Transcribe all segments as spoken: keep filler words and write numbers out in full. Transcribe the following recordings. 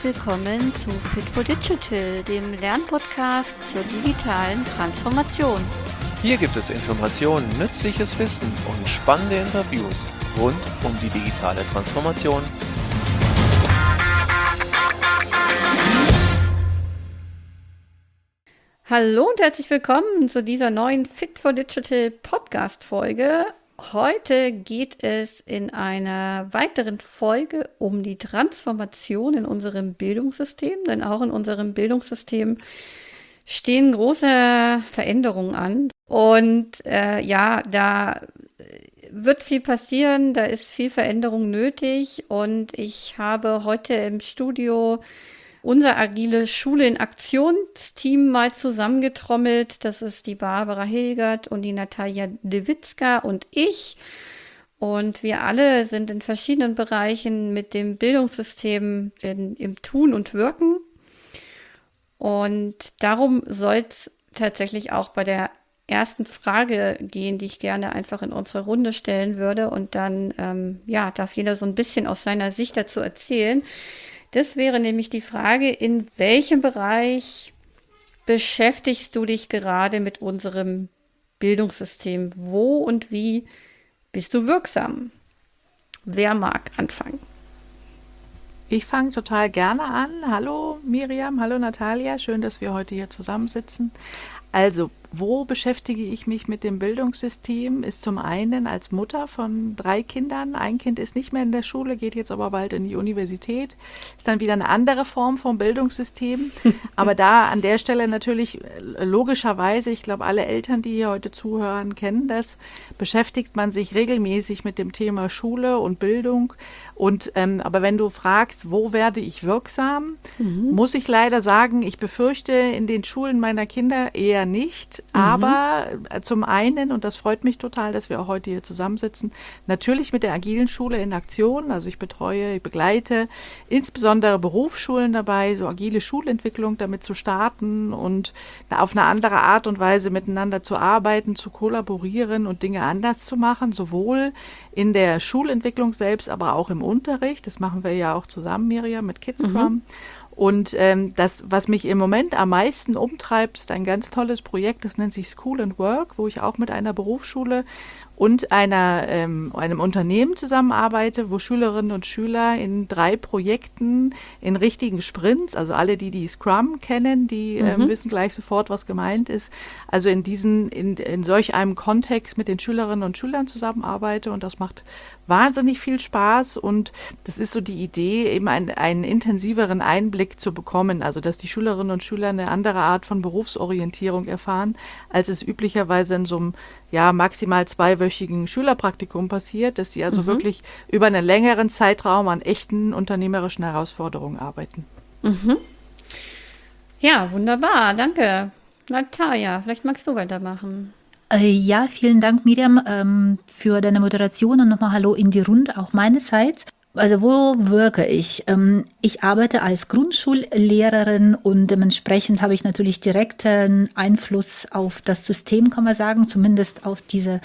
willkommen zu Fit for Digital, dem Lernpodcast zur digitalen Transformation. Hier gibt es Informationen, nützliches Wissen und spannende Interviews rund um die digitale Transformation. Hallo und herzlich willkommen zu dieser neuen Fit for Digital Podcast-Folge. Heute geht es in einer weiteren Folge um die Transformation in unserem Bildungssystem, denn auch in unserem Bildungssystem stehen große Veränderungen an. Und äh, ja, da wird viel passieren, da ist viel Veränderung nötig und ich habe heute im Studio unser agile Schule in Aktionsteam mal zusammengetrommelt. Das ist die Barbara Hilgert und die Natalia Lewitzka und ich. Und wir alle sind in verschiedenen Bereichen mit dem Bildungssystem in, im Tun und Wirken. Und darum soll es tatsächlich auch bei der ersten Frage gehen, die ich gerne einfach in unsere Runde stellen würde. Und dann ähm, ja, darf jeder so ein bisschen aus seiner Sicht dazu erzählen. Das wäre nämlich die Frage, in welchem Bereich beschäftigst du dich gerade mit unserem Bildungssystem? Wo und wie bist du wirksam? Wer mag anfangen? Ich fange total gerne an. Hallo Miriam, hallo Natalia, schön, dass wir heute hier zusammensitzen. Also, wo beschäftige ich mich mit dem Bildungssystem? Ist zum einen als Mutter von drei Kindern. Ein Kind ist nicht mehr in der Schule, geht jetzt aber bald in die Universität. Ist dann wieder eine andere Form vom Bildungssystem. Aber da an der Stelle natürlich logischerweise, ich glaube, alle Eltern, die hier heute zuhören, kennen das, beschäftigt man sich regelmäßig mit dem Thema Schule und Bildung. Und ähm, aber wenn du fragst, wo werde ich wirksam, mhm. muss ich leider sagen, ich befürchte in den Schulen meiner Kinder eher nicht. Aber mhm. zum einen, und das freut mich total, dass wir auch heute hier zusammensitzen, natürlich mit der agilen Schule in Aktion. Also ich betreue, ich begleite insbesondere Berufsschulen dabei, so agile Schulentwicklung damit zu starten und auf eine andere Art und Weise miteinander zu arbeiten, zu kollaborieren und Dinge anders zu machen, sowohl in der Schulentwicklung selbst, aber auch im Unterricht. Das machen wir ja auch zusammen, Miriam, mit Kids Scrum. Mhm. Und ähm, das, was mich im Moment am meisten umtreibt, ist ein ganz tolles Projekt, das nennt sich School and Work, wo ich auch mit einer Berufsschule und einer, ähm, einem Unternehmen zusammenarbeite, wo Schülerinnen und Schüler in drei Projekten in richtigen Sprints, also alle, die die Scrum kennen, die mhm. ähm, wissen gleich sofort, was gemeint ist, also in diesen, in, in solch einem Kontext mit den Schülerinnen und Schülern zusammenarbeite und das macht wahnsinnig viel Spaß und das ist so die Idee, eben einen, einen intensiveren Einblick zu bekommen, also dass die Schülerinnen und Schüler eine andere Art von Berufsorientierung erfahren, als es üblicherweise in so einem ja maximal zweiwöchigen Schülerpraktikum passiert, dass sie also mhm. wirklich über einen längeren Zeitraum an echten unternehmerischen Herausforderungen arbeiten. Mhm. Ja, wunderbar, danke. Natalia, vielleicht magst du weitermachen. Ja, vielen Dank, Miriam, ähm, für deine Moderation und nochmal Hallo in die Runde, auch meinerseits. Also wo wirke ich? Ähm, ich arbeite als Grundschullehrerin und dementsprechend habe ich natürlich direkten Einfluss auf das System, kann man sagen, zumindest auf diese,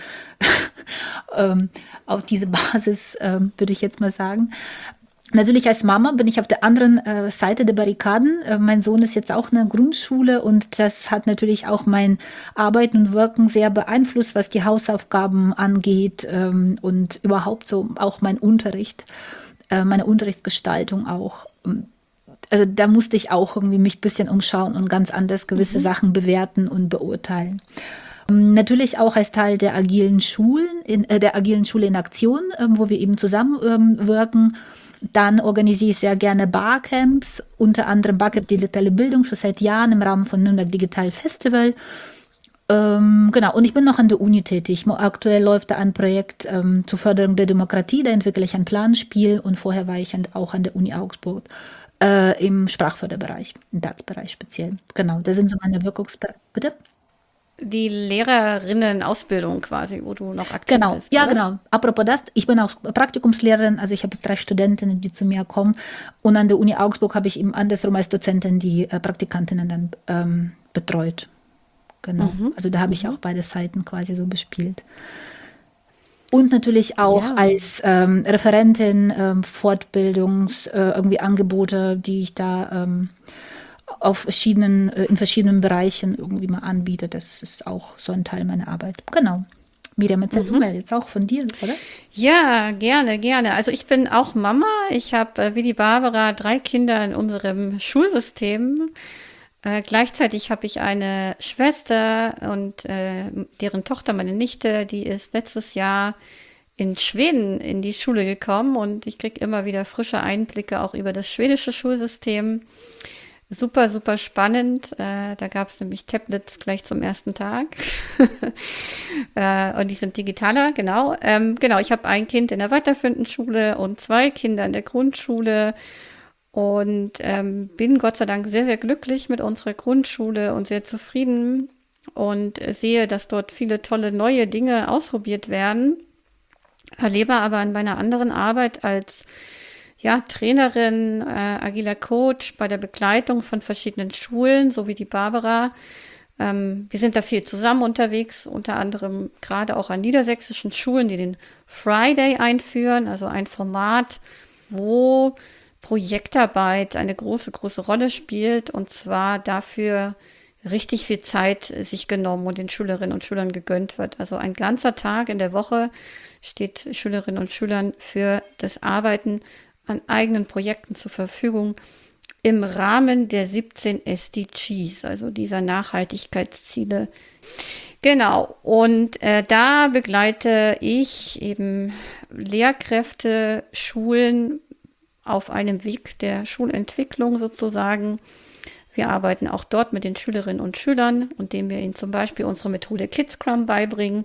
ähm, auf diese Basis, ähm, würde ich jetzt mal sagen. Natürlich als Mama bin ich auf der anderen äh, Seite der Barrikaden. Äh, mein Sohn ist jetzt auch in der Grundschule und das hat natürlich auch mein Arbeiten und Wirken sehr beeinflusst, was die Hausaufgaben angeht ähm, und überhaupt so auch mein Unterricht, äh, meine Unterrichtsgestaltung auch. Also da musste ich auch irgendwie mich ein bisschen umschauen und ganz anders gewisse mhm. Sachen bewerten und beurteilen. Natürlich auch als Teil der agilen Schulen, in, äh, der agilen Schule in Aktion, äh, wo wir eben zusammenwirken. Ähm, Dann organisiere ich sehr gerne Barcamps, unter anderem Barcamp Digitale Bildung, schon seit Jahren im Rahmen von Nürnberg Digital Festival. Ähm, genau, und ich bin noch an der Uni tätig. Aktuell läuft da ein Projekt ähm, zur Förderung der Demokratie, da entwickle ich ein Planspiel und vorher war ich an, auch an der Uni Augsburg äh, im Sprachförderbereich, im D A Z-Bereich speziell. Genau, da sind so meine Wirkungsbereiche. Bitte? Die Lehrerinnen-Ausbildung quasi, wo du noch aktiv genau, bist. Ja, oder? genau. Apropos das, ich bin auch Praktikumslehrerin, also ich habe jetzt drei Studentinnen, die zu mir kommen. Und an der Uni Augsburg habe ich eben andersrum als Dozentin die äh, Praktikantinnen dann ähm, betreut. Genau. Mhm. Also da habe ich auch beide Seiten quasi so bespielt. Und natürlich auch Ja. als ähm, Referentin, ähm, Fortbildungs, äh, irgendwie Angebote, die ich da ähm, auf verschiedenen, äh, in verschiedenen Bereichen irgendwie mal anbiete. Das ist auch so ein Teil meiner Arbeit. Genau. Miriam, erzähl du mal jetzt auch von dir, oder? Ja, gerne, gerne. Also ich bin auch Mama. Ich habe äh, wie die Barbara drei Kinder in unserem Schulsystem. Äh, gleichzeitig habe ich eine Schwester und äh, deren Tochter, meine Nichte, die ist letztes Jahr in Schweden in die Schule gekommen und ich kriege immer wieder frische Einblicke auch über das schwedische Schulsystem. Super, super spannend. Äh, da gab es nämlich Tablets gleich zum ersten Tag. äh, und die sind digitaler, genau. Ähm, genau, ich habe ein Kind in der weiterführenden Schule und zwei Kinder in der Grundschule. Und ähm, bin Gott sei Dank sehr, sehr glücklich mit unserer Grundschule und sehr zufrieden und sehe, dass dort viele tolle neue Dinge ausprobiert werden. Erlebe aber in meiner anderen Arbeit als ja, Trainerin, äh, agiler Coach bei der Begleitung von verschiedenen Schulen, so wie die Barbara. Ähm, wir sind da viel zusammen unterwegs, unter anderem gerade auch an niedersächsischen Schulen, die den Friday einführen, also ein Format, wo Projektarbeit eine große, große Rolle spielt und zwar dafür richtig viel Zeit sich genommen und den Schülerinnen und Schülern gegönnt wird. Also ein ganzer Tag in der Woche steht Schülerinnen und Schülern für das Arbeiten an eigenen Projekten zur Verfügung im Rahmen der siebzehn S D Gs, also dieser Nachhaltigkeitsziele. Genau, und äh, da begleite ich eben Lehrkräfte, Schulen auf einem Weg der Schulentwicklung sozusagen. Wir arbeiten auch dort mit den Schülerinnen und Schülern, indem wir ihnen zum Beispiel unsere Methode KidScrum beibringen.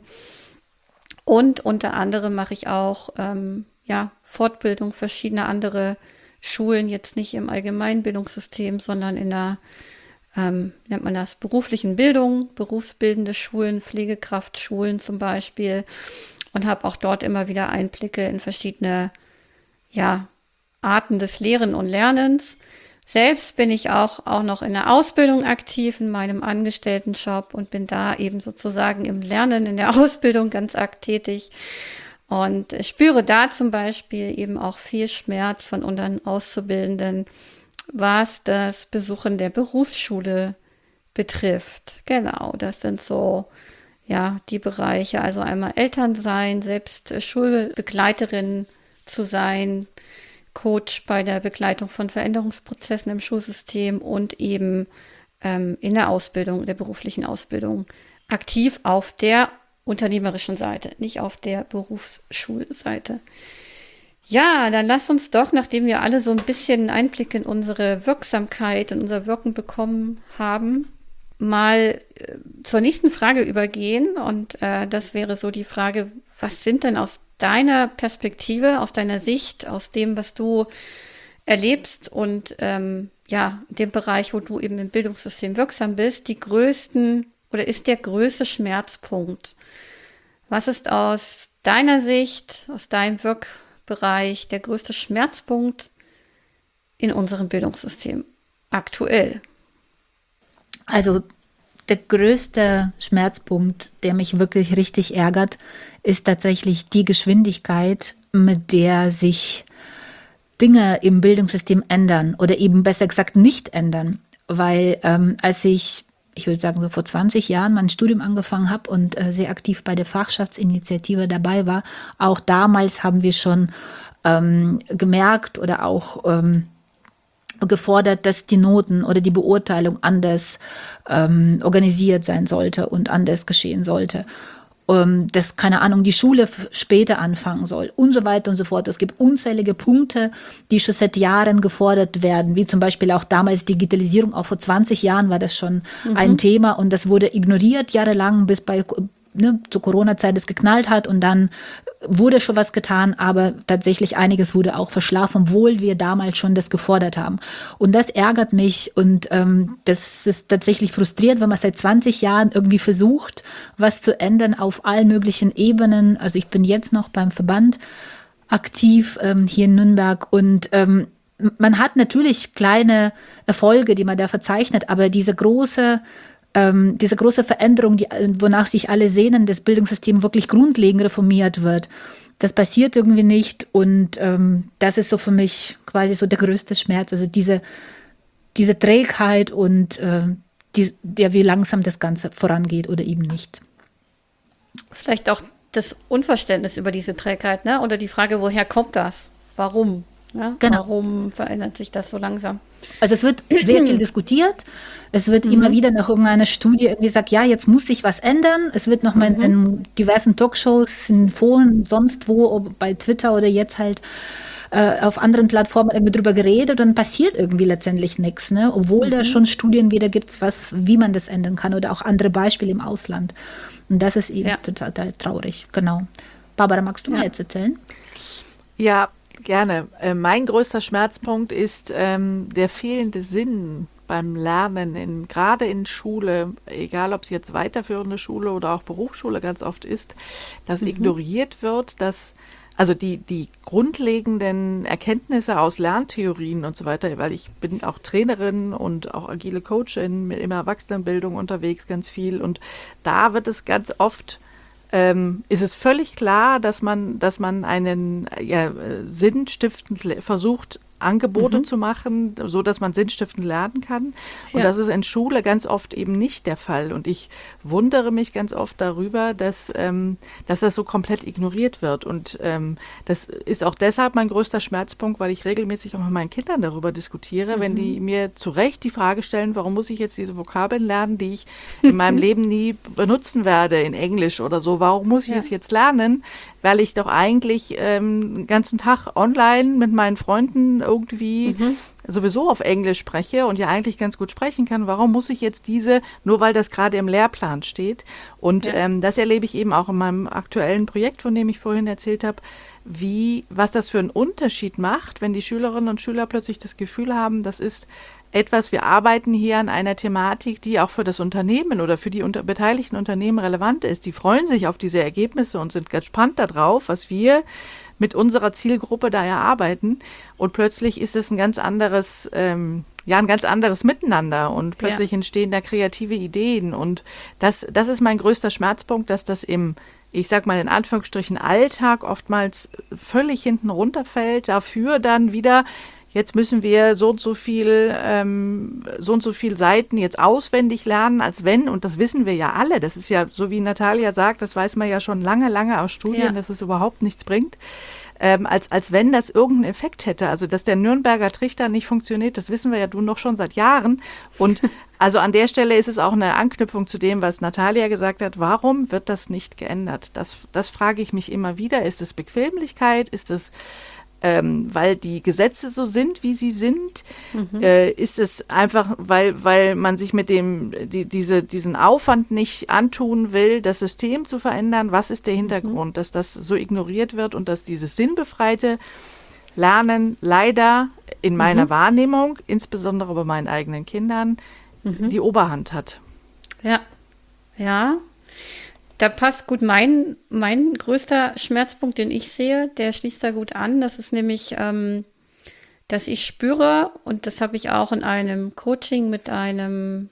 Und unter anderem mache ich auch ähm, ja, Fortbildung verschiedener andere Schulen, jetzt nicht im Allgemeinbildungssystem, sondern in der, ähm, nennt man das, beruflichen Bildung, berufsbildende Schulen, Pflegekraftschulen zum Beispiel. Und habe auch dort immer wieder Einblicke in verschiedene, ja, Arten des Lehren und Lernens. Selbst bin ich auch, auch noch in der Ausbildung aktiv, in meinem Angestelltenjob und bin da eben sozusagen im Lernen, in der Ausbildung ganz arg tätig und spüre da zum Beispiel eben auch viel Schmerz von unseren Auszubildenden, was das Besuchen der Berufsschule betrifft. Genau, das sind so ja die Bereiche, also einmal Eltern sein, selbst Schulbegleiterin zu sein, Coach bei der Begleitung von Veränderungsprozessen im Schulsystem und eben ähm, in der Ausbildung, der beruflichen Ausbildung aktiv auf der unternehmerischen Seite, nicht auf der Berufsschulseite. Ja, dann lass uns doch, nachdem wir alle so ein bisschen Einblick in unsere Wirksamkeit und unser Wirken bekommen haben, mal äh, zur nächsten Frage übergehen. Und äh, das wäre so die Frage, was sind denn aus deiner Perspektive, aus deiner Sicht, aus dem, was du erlebst und ähm, ja, dem Bereich, wo du eben im Bildungssystem wirksam bist, die größten oder ist der größte Schmerzpunkt? Was ist aus deiner Sicht, aus deinem Wirkbereich der größte Schmerzpunkt in unserem Bildungssystem aktuell? Also der größte Schmerzpunkt, der mich wirklich richtig ärgert, ist tatsächlich die Geschwindigkeit, mit der sich Dinge im Bildungssystem ändern oder eben besser gesagt nicht ändern. Weil ähm, als ich, ich würde sagen so vor zwanzig Jahren mein Studium angefangen habe und äh, sehr aktiv bei der Fachschaftsinitiative dabei war, auch damals haben wir schon ähm, gemerkt oder auch ähm, gefordert, dass die Noten oder die Beurteilung anders ähm, organisiert sein sollte und anders geschehen sollte. Ähm, dass, keine Ahnung, die Schule f- später anfangen soll und so weiter und so fort. Es gibt unzählige Punkte, die schon seit Jahren gefordert werden, wie zum Beispiel auch damals Digitalisierung. Auch vor zwanzig Jahren war das schon mhm. ein Thema und das wurde ignoriert jahrelang, bis bei ne, zur Corona-Zeit es geknallt hat und dann wurde schon was getan, aber tatsächlich einiges wurde auch verschlafen, obwohl wir damals schon das gefordert haben. Und das ärgert mich und ähm, das ist tatsächlich frustriert, wenn man seit zwanzig Jahren irgendwie versucht, was zu ändern auf allen möglichen Ebenen. Also ich bin jetzt noch beim Verband aktiv ähm, hier in Nürnberg und ähm, man hat natürlich kleine Erfolge, die man da verzeichnet, aber diese große ähm, diese große Veränderung, die, wonach sich alle sehnen, das Bildungssystem wirklich grundlegend reformiert wird. Das passiert irgendwie nicht und ähm, das ist so für mich quasi so der größte Schmerz, also diese, diese Trägheit und äh, die, ja, wie langsam das Ganze vorangeht oder eben nicht. Vielleicht auch das Unverständnis über diese Trägheit, ne? Oder die Frage, woher kommt das? Warum? Ne? Genau. Warum verändert sich das so langsam? Also es wird sehr viel diskutiert. Es wird mhm. immer wieder nach irgendeiner Studie irgendwie gesagt, ja, jetzt muss sich was ändern. Es wird nochmal mhm. in, in diversen Talkshows, in Foren, sonst wo, bei Twitter oder jetzt halt äh, auf anderen Plattformen irgendwie drüber geredet und dann passiert irgendwie letztendlich nichts, ne? Obwohl mhm. da schon Studien wieder gibt, was, wie man das ändern kann oder auch andere Beispiele im Ausland. Und das ist eben ja. total, total traurig, genau. Barbara, magst du ja. mal jetzt erzählen? Ja, gerne. Äh, mein größter Schmerzpunkt ist ähm, der fehlende Sinn beim Lernen, in, gerade in Schule, egal ob es jetzt weiterführende Schule oder auch Berufsschule ganz oft ist, dass mhm. ignoriert wird, dass also die, die grundlegenden Erkenntnisse aus Lerntheorien und so weiter, weil ich bin auch Trainerin und auch agile Coachin mit immer Erwachsenenbildung unterwegs, ganz viel. Und da wird es ganz oft, ähm, ist es völlig klar, dass man, dass man einen ja, sinnstiftend versucht, Angebote mhm. zu machen, so dass man sinnstiftend lernen kann. Und ja. das ist in Schule ganz oft eben nicht der Fall. Und ich wundere mich ganz oft darüber, dass, ähm, dass das so komplett ignoriert wird. Und ähm, das ist auch deshalb mein größter Schmerzpunkt, weil ich regelmäßig auch mit meinen Kindern darüber diskutiere, mhm. wenn die mir zu Recht die Frage stellen, warum muss ich jetzt diese Vokabeln lernen, die ich in meinem Leben nie benutzen werde in Englisch oder so. Warum muss ich ja. es jetzt lernen? Weil ich doch eigentlich ähm, den ganzen Tag online mit meinen Freunden irgendwie mhm. sowieso auf Englisch spreche und ja eigentlich ganz gut sprechen kann. Warum muss ich jetzt diese, nur weil das gerade im Lehrplan steht? Und ja. ähm, das erlebe ich eben auch in meinem aktuellen Projekt, von dem ich vorhin erzählt habe, wie, was das für einen Unterschied macht, wenn die Schülerinnen und Schüler plötzlich das Gefühl haben, das ist etwas, wir arbeiten hier an einer Thematik, die auch für das Unternehmen oder für die unter, beteiligten Unternehmen relevant ist. Die freuen sich auf diese Ergebnisse und sind gespannt darauf, was wir mit unserer Zielgruppe da erarbeiten. Und plötzlich ist es ein ganz anderes, ähm, ja, ein ganz anderes Miteinander und plötzlich ja. entstehen da kreative Ideen. Und das, das ist mein größter Schmerzpunkt, dass das im, ich sag mal in Anführungsstrichen, Alltag oftmals völlig hinten runterfällt, dafür dann wieder jetzt müssen wir so und so viel, ähm, so und so viel Seiten jetzt auswendig lernen, als wenn, und das wissen wir ja alle, das ist ja, so wie Natalia sagt, das weiß man ja schon lange, lange aus Studien, ja. dass es überhaupt nichts bringt, ähm, als, als wenn das irgendeinen Effekt hätte. Also, dass der Nürnberger Trichter nicht funktioniert, das wissen wir ja nun noch schon seit Jahren. Und also an der Stelle ist es auch eine Anknüpfung zu dem, was Natalia gesagt hat, warum wird das nicht geändert? Das, das frage ich mich immer wieder. Ist es Bequemlichkeit? Ist es Ähm, weil die Gesetze so sind, wie sie sind, mhm. äh, ist es einfach, weil, weil man sich mit dem, die, diese, diesen Aufwand nicht antun will, das System zu verändern. Was ist der Hintergrund, mhm. dass das so ignoriert wird und dass dieses sinnbefreite Lernen leider in meiner mhm. Wahrnehmung, insbesondere bei meinen eigenen Kindern, mhm. die Oberhand hat. Ja, ja. Da passt gut mein, mein größter Schmerzpunkt, den ich sehe, der schließt da gut an. Das ist nämlich, ähm, dass ich spüre, und das habe ich auch in einem Coaching mit einem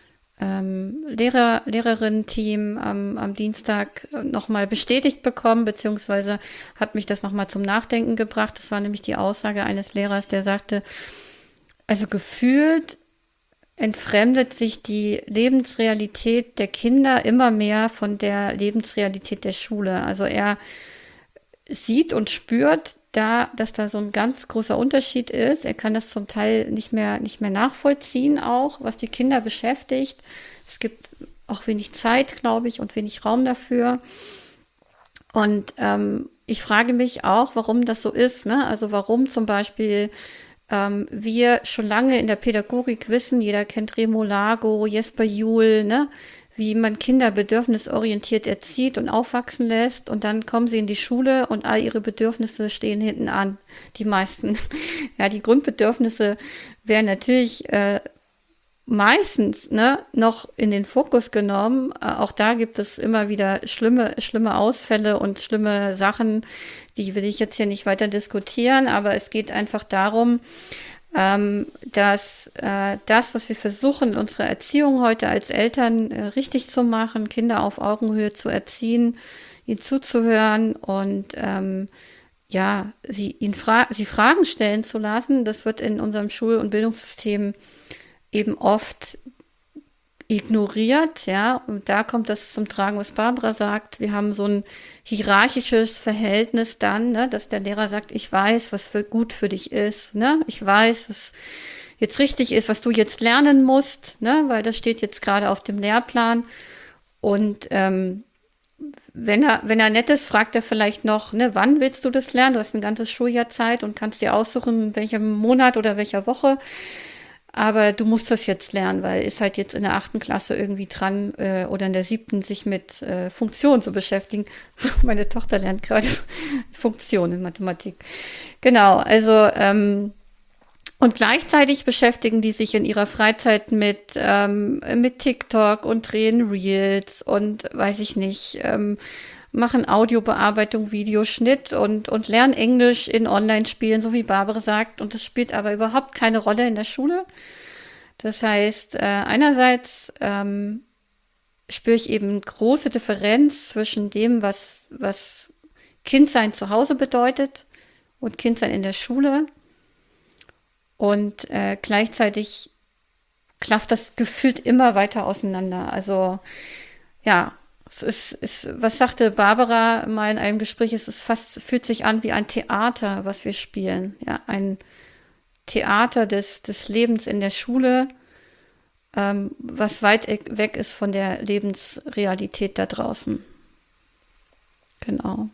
ähm, Lehrer, Lehrerinnen-Team am, am Dienstag nochmal bestätigt bekommen, beziehungsweise hat mich das nochmal zum Nachdenken gebracht. Das war nämlich die Aussage eines Lehrers, der sagte, also gefühlt entfremdet sich die Lebensrealität der Kinder immer mehr von der Lebensrealität der Schule. Also er sieht und spürt da, dass da so ein ganz großer Unterschied ist. Er kann das zum Teil nicht mehr, nicht mehr nachvollziehen auch, was die Kinder beschäftigt. Es gibt auch wenig Zeit, glaube ich, und wenig Raum dafür. Und ähm, ich frage mich auch, warum das so ist, ne? Also warum zum Beispiel Ähm, wir schon lange in der Pädagogik wissen, jeder kennt Remo Lago, Jesper Juhl, ne, wie man Kinder bedürfnisorientiert erzieht und aufwachsen lässt, und dann kommen sie in die Schule und all ihre Bedürfnisse stehen hinten an, die meisten. Ja, die Grundbedürfnisse werden natürlich äh, meistens ne, noch in den Fokus genommen. Äh, auch da gibt es immer wieder schlimme, schlimme Ausfälle und schlimme Sachen, die will ich jetzt hier nicht weiter diskutieren, aber es geht einfach darum, ähm, dass äh, das, was wir versuchen in unserer Erziehung heute als Eltern äh, richtig zu machen, Kinder auf Augenhöhe zu erziehen, ihnen zuzuhören und ähm, ja, sie, ihn fra- sie Fragen stellen zu lassen, das wird in unserem Schul- und Bildungssystem eben oft ignoriert, ja, und da kommt das zum Tragen, was Barbara sagt. Wir haben so ein hierarchisches Verhältnis dann, ne, dass der Lehrer sagt, ich weiß, was für gut für dich ist, ne, ich weiß, was jetzt richtig ist, was du jetzt lernen musst, ne, weil das steht jetzt gerade auf dem Lehrplan. Und ähm, wenn er, wenn er nett ist, fragt er vielleicht noch, ne, wann willst du das lernen? Du hast ein ganzes Schuljahr Zeit und kannst dir aussuchen, in welchem Monat oder welcher Woche. Aber du musst das jetzt lernen, weil ist halt jetzt in der achten Klasse irgendwie dran äh, oder in der siebten sich mit äh, Funktionen zu beschäftigen. Meine Tochter lernt gerade Funktionen in Mathematik. Genau, also ähm, und gleichzeitig beschäftigen die sich in ihrer Freizeit mit, ähm, mit TikTok und drehen Reels und weiß ich nicht, ähm, machen Audiobearbeitung, Videoschnitt und, und lernen Englisch in Online-Spielen, so wie Barbara sagt. Und das spielt aber überhaupt keine Rolle in der Schule. Das heißt, äh, einerseits ähm, spüre ich eben große Differenz zwischen dem, was, was Kindsein zu Hause bedeutet und Kindsein in der Schule. Und äh, gleichzeitig klafft das gefühlt immer weiter auseinander. Also ja, es ist, ist, was sagte Barbara mal in einem Gespräch, es ist fast, fühlt sich an wie ein Theater, was wir spielen. Ja, ein Theater des, des Lebens in der Schule, ähm, was weit weg ist von der Lebensrealität da draußen. Genau.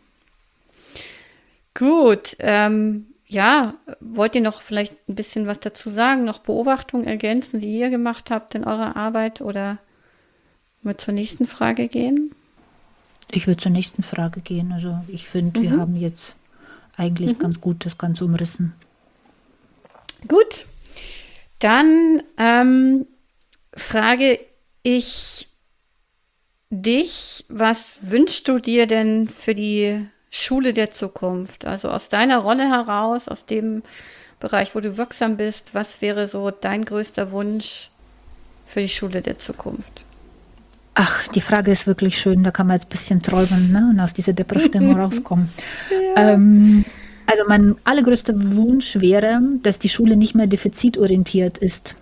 Gut, ähm, ja, wollt ihr noch vielleicht ein bisschen was dazu sagen, noch Beobachtungen ergänzen, die ihr gemacht habt in eurer Arbeit oder wir zur nächsten Frage gehen? Ich würde zur nächsten Frage gehen. Also ich finde, Mhm. wir haben jetzt eigentlich ganz gut das Ganze umrissen. Gut, dann ähm, frage ich dich, was wünschst du dir denn für die Schule der Zukunft? Also aus deiner Rolle heraus, aus dem Bereich, wo du wirksam bist, was wäre so dein größter Wunsch für die Schule der Zukunft? Ach, die Frage ist wirklich schön. Da kann man jetzt ein bisschen träumen, ne? Und aus dieser Depression rauskommen. Ähm, also mein allergrößter Wunsch wäre, dass die Schule nicht mehr defizitorientiert ist.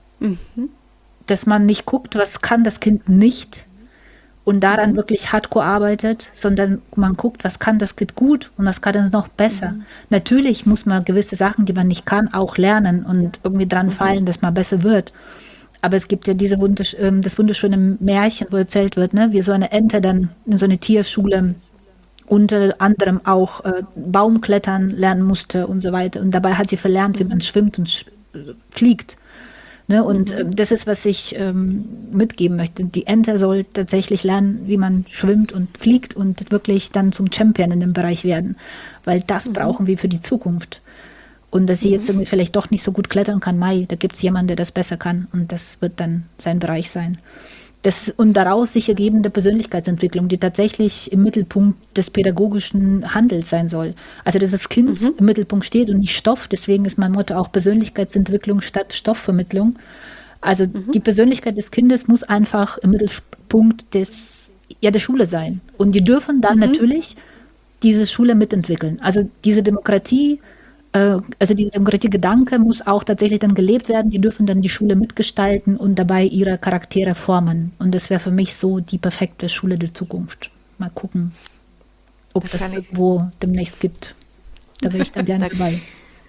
Dass man nicht guckt, was kann das Kind nicht und daran wirklich hardcore arbeitet, sondern man guckt, was kann das Kind gut und was kann es noch besser. Natürlich muss man gewisse Sachen, die man nicht kann, auch lernen und irgendwie dran fallen, dass man besser wird. Aber es gibt ja diese wundersch ähm, das wunderschöne Märchen, wo erzählt wird, ne, wie so eine Ente dann in so eine Tierschule unter anderem auch äh, Baumklettern lernen musste und so weiter. Und dabei hat sie verlernt, wie man schwimmt und sch fliegt. Ne? Und äh, das ist, was ich ähm, mitgeben möchte. Die Ente soll tatsächlich lernen, wie man schwimmt und fliegt und wirklich dann zum Champion in dem Bereich werden. Weil das mhm. brauchen wir für die Zukunft. Und dass sie jetzt irgendwie vielleicht doch nicht so gut klettern kann, Mai, da gibt es jemanden, der das besser kann und das wird dann sein Bereich sein. Das, und daraus sich ergebende Persönlichkeitsentwicklung, die tatsächlich im Mittelpunkt des pädagogischen Handels sein soll. Also dass das Kind mhm. im Mittelpunkt steht und nicht Stoff, deswegen ist mein Motto auch Persönlichkeitsentwicklung statt Stoffvermittlung. Also mhm. die Persönlichkeit des Kindes muss einfach im Mittelpunkt des, ja, der Schule sein. Und die dürfen dann mhm. natürlich diese Schule mitentwickeln. Also diese Demokratie, also dieser Demokratiegedanke muss auch tatsächlich dann gelebt werden. Die dürfen dann die Schule mitgestalten und dabei ihre Charaktere formen. Und das wäre für mich so die perfekte Schule der Zukunft. Mal gucken, ob das irgendwo demnächst gibt. Da wäre ich dann gerne dabei.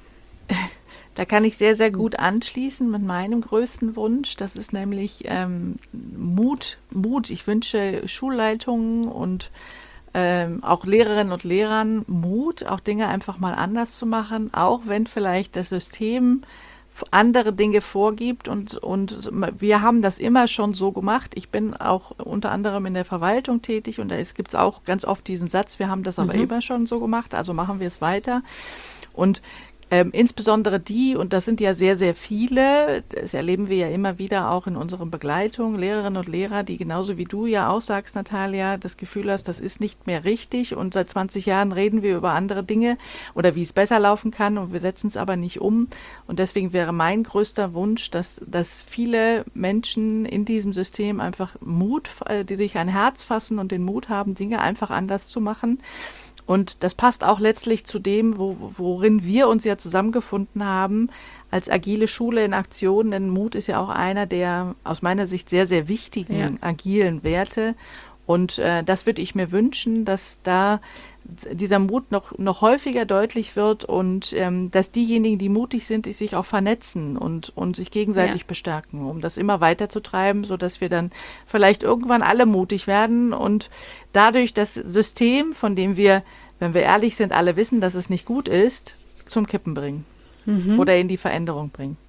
Da kann ich sehr, sehr gut anschließen mit meinem größten Wunsch. Das ist nämlich ähm, Mut. Mut. Ich wünsche Schulleitungen und Ähm, auch Lehrerinnen und Lehrern Mut, auch Dinge einfach mal anders zu machen, auch wenn vielleicht das System andere Dinge vorgibt und, und wir haben das immer schon so gemacht. Ich bin auch unter anderem in der Verwaltung tätig und da gibt es auch ganz oft diesen Satz, wir haben das aber mhm. immer schon so gemacht, also machen wir es weiter. Und Ähm, insbesondere die, und das sind ja sehr, sehr viele, das erleben wir ja immer wieder auch in unseren Begleitungen, Lehrerinnen und Lehrer, die genauso wie du ja auch sagst, Natalia, das Gefühl hast, das ist nicht mehr richtig und seit zwanzig Jahren reden wir über andere Dinge oder wie es besser laufen kann und wir setzen es aber nicht um. Und deswegen wäre mein größter Wunsch, dass, dass viele Menschen in diesem System einfach Mut, die sich ein Herz fassen und den Mut haben, Dinge einfach anders zu machen. Und das passt auch letztlich zu dem, wo, worin wir uns ja zusammengefunden haben, als agile Schule in Aktion. Denn Mut ist ja auch einer der aus meiner Sicht sehr, sehr wichtigen ja. agilen Werte. Und äh, das würde ich mir wünschen, dass da dieser Mut noch, noch häufiger deutlich wird und ähm, dass diejenigen, die mutig sind, die sich auch vernetzen und, und sich gegenseitig ja. bestärken, um das immer weiter zu treiben, sodass wir dann vielleicht irgendwann alle mutig werden und dadurch das System, von dem wir, wenn wir ehrlich sind, alle wissen, dass es nicht gut ist, zum Kippen bringen mhm. oder in die Veränderung bringen.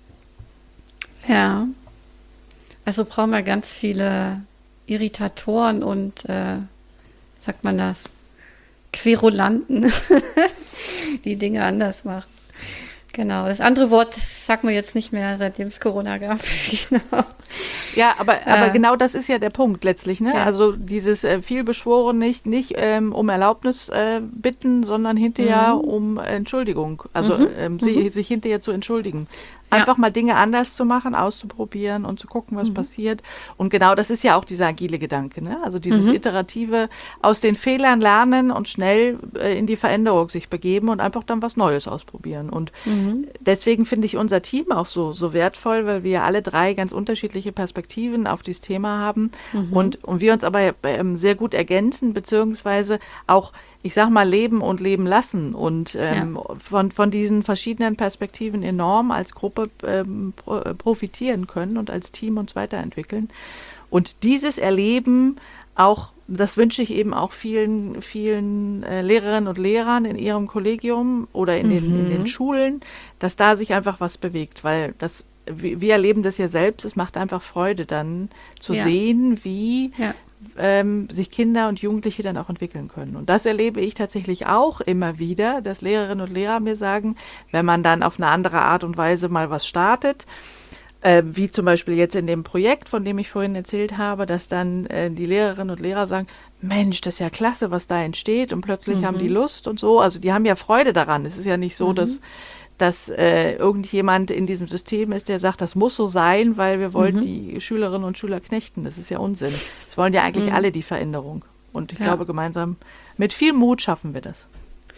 Ja, also brauchen wir ganz viele Irritatoren und, äh, sagt man das, Querulanten, die Dinge anders machen. Genau, das andere Wort das sagt man jetzt nicht mehr, seitdem es Corona gab. Genau. Ja, aber, aber äh, genau das ist ja der Punkt letztlich. Ne? Ja. Also dieses äh, vielbeschworen nicht, nicht ähm, um Erlaubnis äh, bitten, sondern hinterher mhm. um Entschuldigung. Also mhm. ähm, mhm. sie, sich hinterher zu entschuldigen. Einfach ja. mal Dinge anders zu machen, auszuprobieren und zu gucken, was mhm. passiert. Und genau das ist ja auch dieser agile Gedanke. Ne? Also dieses mhm. iterative, aus den Fehlern lernen und schnell äh, in die Veränderung sich begeben und einfach dann was Neues ausprobieren. Und mhm. deswegen finde ich unser Team auch so, so wertvoll, weil wir alle drei ganz unterschiedliche Perspektiven auf dieses Thema haben mhm. und, und wir uns aber ähm, sehr gut ergänzen, beziehungsweise auch, ich sag mal, leben und leben lassen und ähm, ja. von, von diesen verschiedenen Perspektiven enorm als Gruppe ähm, profitieren können und als Team uns weiterentwickeln. Und dieses Erleben auch, das wünsche ich eben auch vielen, vielen äh, Lehrerinnen und Lehrern in ihrem Kollegium oder in den, mhm. in den Schulen, dass da sich einfach was bewegt, weil das, wir erleben das ja selbst, es macht einfach Freude dann zu ja. sehen, wie ja. ähm, sich Kinder und Jugendliche dann auch entwickeln können. Und das erlebe ich tatsächlich auch immer wieder, dass Lehrerinnen und Lehrer mir sagen, wenn man dann auf eine andere Art und Weise mal was startet, Äh, wie zum Beispiel jetzt in dem Projekt, von dem ich vorhin erzählt habe, dass dann äh, die Lehrerinnen und Lehrer sagen, Mensch, das ist ja klasse, was da entsteht und plötzlich mhm. haben die Lust und so. Also die haben ja Freude daran. Es ist ja nicht so, mhm. dass, dass äh, irgendjemand in diesem System ist, der sagt, das muss so sein, weil wir wollen mhm. die Schülerinnen und Schüler knechten. Das ist ja Unsinn. Es wollen ja eigentlich mhm. alle die Veränderung. Und ich ja. glaube, gemeinsam mit viel Mut schaffen wir das.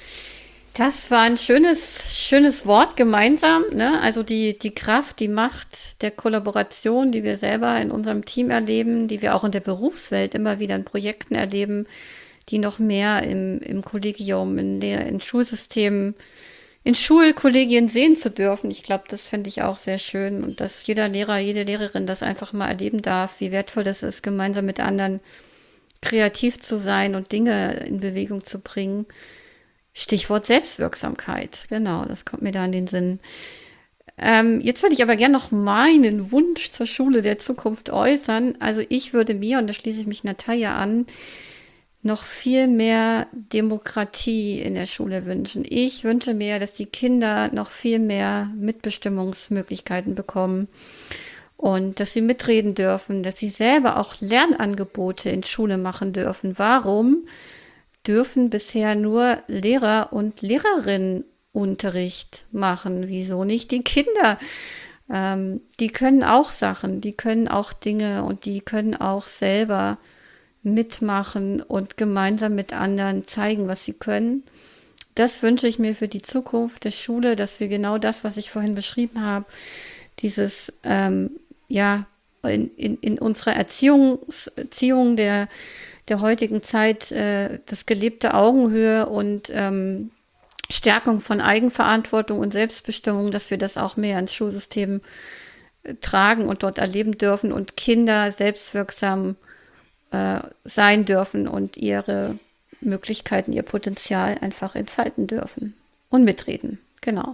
Das war ein schönes, schönes Wort, gemeinsam, ne? Also die, die Kraft, die Macht der Kollaboration, die wir selber in unserem Team erleben, die wir auch in der Berufswelt immer wieder in Projekten erleben, die noch mehr im, im Kollegium, in der, in Schulsystemen, in Schulkollegien sehen zu dürfen. Ich glaube, das finde ich auch sehr schön und dass jeder Lehrer, jede Lehrerin das einfach mal erleben darf, wie wertvoll das ist, gemeinsam mit anderen kreativ zu sein und Dinge in Bewegung zu bringen. Stichwort Selbstwirksamkeit, genau, das kommt mir da in den Sinn. Ähm, jetzt würde ich aber gerne noch meinen Wunsch zur Schule der Zukunft äußern. Also ich würde mir, und da schließe ich mich Natalia an, noch viel mehr Demokratie in der Schule wünschen. Ich wünsche mir, dass die Kinder noch viel mehr Mitbestimmungsmöglichkeiten bekommen und dass sie mitreden dürfen, dass sie selber auch Lernangebote in Schule machen dürfen. Warum dürfen bisher nur Lehrer und Lehrerinnen Unterricht machen? Wieso nicht die Kinder? Ähm, die können auch Sachen, die können auch Dinge und die können auch selber mitmachen und gemeinsam mit anderen zeigen, was sie können. Das wünsche ich mir für die Zukunft der Schule, dass wir genau das, was ich vorhin beschrieben habe, dieses, ähm, ja, in, in, in unserer Erziehungs, Erziehung der der heutigen Zeit äh, das gelebte Augenhöhe und ähm, Stärkung von Eigenverantwortung und Selbstbestimmung, dass wir das auch mehr ins Schulsystem äh, tragen und dort erleben dürfen und Kinder selbstwirksam äh, sein dürfen und ihre Möglichkeiten, ihr Potenzial einfach entfalten dürfen und mitreden. Genau.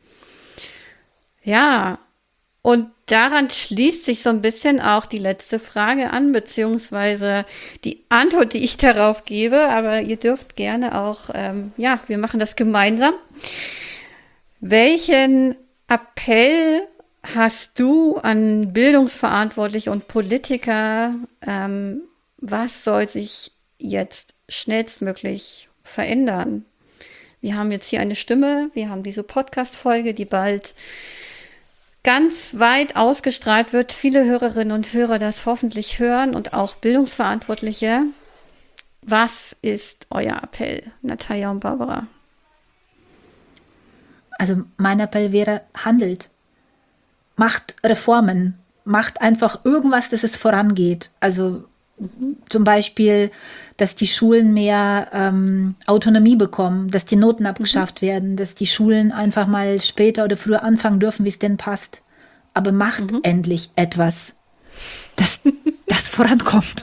Ja, und daran schließt sich so ein bisschen auch die letzte Frage an, beziehungsweise die Antwort, die ich darauf gebe. Aber ihr dürft gerne auch, ähm, ja, wir machen das gemeinsam. Welchen Appell hast du an Bildungsverantwortliche und Politiker? Ähm, was soll sich jetzt schnellstmöglich verändern? Wir haben jetzt hier eine Stimme, wir haben diese Podcast-Folge, die bald ganz weit ausgestrahlt wird. Viele Hörerinnen und Hörer das hoffentlich hören und auch Bildungsverantwortliche. Was ist euer Appell, Natalia und Barbara? Also mein Appell wäre, handelt. Macht Reformen. Macht einfach irgendwas, dass es vorangeht. Also zum Beispiel, dass die Schulen mehr ähm, Autonomie bekommen, dass die Noten abgeschafft mhm. werden, dass die Schulen einfach mal später oder früher anfangen dürfen, wie es denn passt. Aber macht mhm. endlich etwas, dass das vorankommt.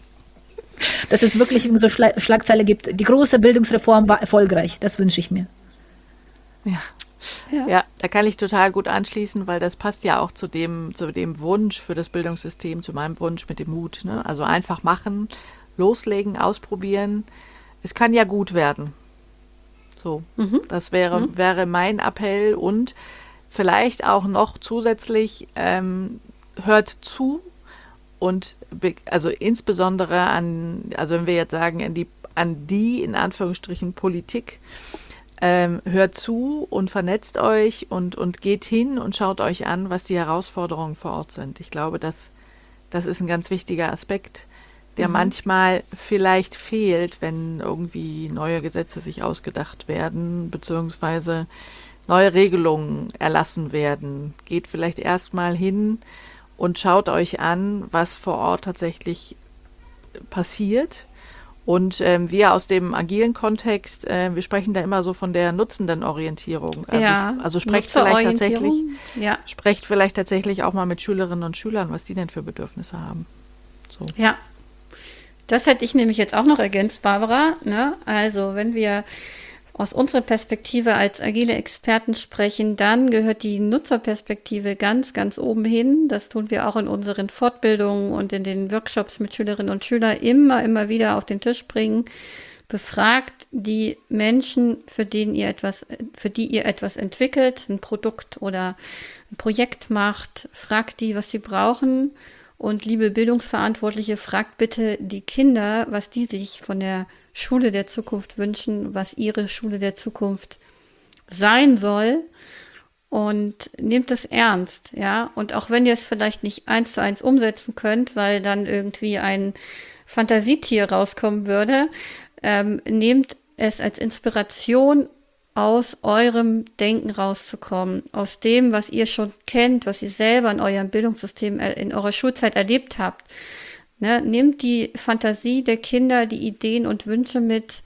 Dass es wirklich so Schla- Schlagzeile gibt. Die große Bildungsreform war erfolgreich. Das wünsche ich mir. Ja. Ja. ja, da kann ich total gut anschließen, weil das passt ja auch zu dem, zu dem Wunsch für das Bildungssystem, zu meinem Wunsch mit dem Mut. Ne? Also einfach machen, loslegen, ausprobieren. Es kann ja gut werden. So, mhm. das wäre, mhm. wäre mein Appell und vielleicht auch noch zusätzlich ähm, hört zu und be- also insbesondere an, also wenn wir jetzt sagen, an die, an die in Anführungsstrichen Politik, Ähm, hört zu und vernetzt euch und, und geht hin und schaut euch an, was die Herausforderungen vor Ort sind. Ich glaube, das, das ist ein ganz wichtiger Aspekt, der mhm. manchmal vielleicht fehlt, wenn irgendwie neue Gesetze sich ausgedacht werden, beziehungsweise neue Regelungen erlassen werden. Geht vielleicht erstmal hin und schaut euch an, was vor Ort tatsächlich passiert. Und ähm, wir aus dem agilen Kontext, äh, wir sprechen da immer so von der Nutzendenorientierung. Also, ja, also sprecht vielleicht tatsächlich, ja. sprecht vielleicht tatsächlich auch mal mit Schülerinnen und Schülern, was die denn für Bedürfnisse haben. So. Ja, das hätte ich nämlich jetzt auch noch ergänzt, Barbara. Ne? Also wenn wir aus unserer Perspektive als agile Experten sprechen, dann gehört die Nutzerperspektive ganz, ganz oben hin. Das tun wir auch in unseren Fortbildungen und in den Workshops mit Schülerinnen und Schülern immer, immer wieder auf den Tisch bringen. Befragt die Menschen, für denen ihr etwas, für die ihr etwas entwickelt, ein Produkt oder ein Projekt macht. Fragt die, was sie brauchen. Und liebe Bildungsverantwortliche, fragt bitte die Kinder, was die sich von der Schule der Zukunft wünschen, was ihre Schule der Zukunft sein soll, und nehmt es ernst, ja. Und auch wenn ihr es vielleicht nicht eins zu eins umsetzen könnt, weil dann irgendwie ein Fantasietier rauskommen würde, ähm, nehmt es als Inspiration, aus eurem Denken rauszukommen, aus dem, was ihr schon kennt, was ihr selber in eurem Bildungssystem, in eurer Schulzeit erlebt habt. Ne? Nehmt die Fantasie der Kinder, die Ideen und Wünsche mit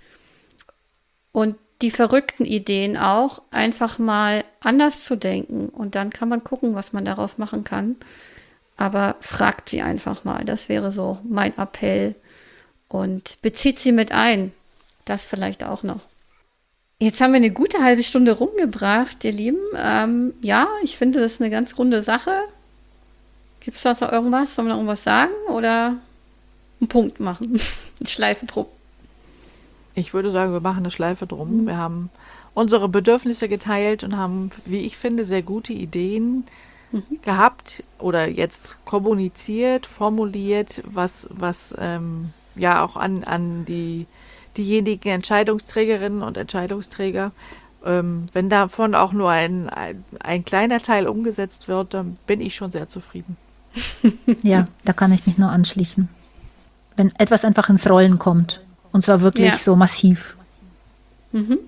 und die verrückten Ideen auch, einfach mal anders zu denken. Und dann kann man gucken, was man daraus machen kann. Aber fragt sie einfach mal. Das wäre so mein Appell. Und bezieht sie mit ein. Das vielleicht auch noch. Jetzt haben wir eine gute halbe Stunde rumgebracht, ihr Lieben. Ähm, ja, ich finde, das ist eine ganz runde Sache. Gibt es da noch irgendwas? Sollen wir noch irgendwas sagen oder einen Punkt machen? Eine Schleife drum. Ich würde sagen, wir machen eine Schleife drum. Mhm. Wir haben unsere Bedürfnisse geteilt und haben, wie ich finde, sehr gute Ideen mhm. gehabt oder jetzt kommuniziert, formuliert, was, was ähm, ja auch an, an die diejenigen Entscheidungsträgerinnen und Entscheidungsträger, ähm, wenn davon auch nur ein, ein, ein kleiner Teil umgesetzt wird, dann bin ich schon sehr zufrieden. Ja, da kann ich mich nur anschließen. Wenn etwas einfach ins Rollen kommt, und zwar wirklich ja. so massiv. Mhm.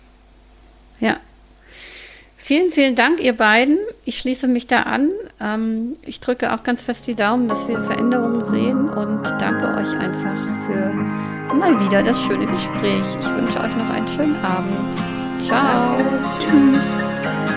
Ja. Vielen, vielen Dank, ihr beiden. Ich schließe mich da an. Ähm, ich drücke auch ganz fest die Daumen, dass wir Veränderungen sehen und danke euch einfach für mal wieder das schöne Gespräch. Ich wünsche euch noch einen schönen Abend. Ciao. Danke. Tschüss.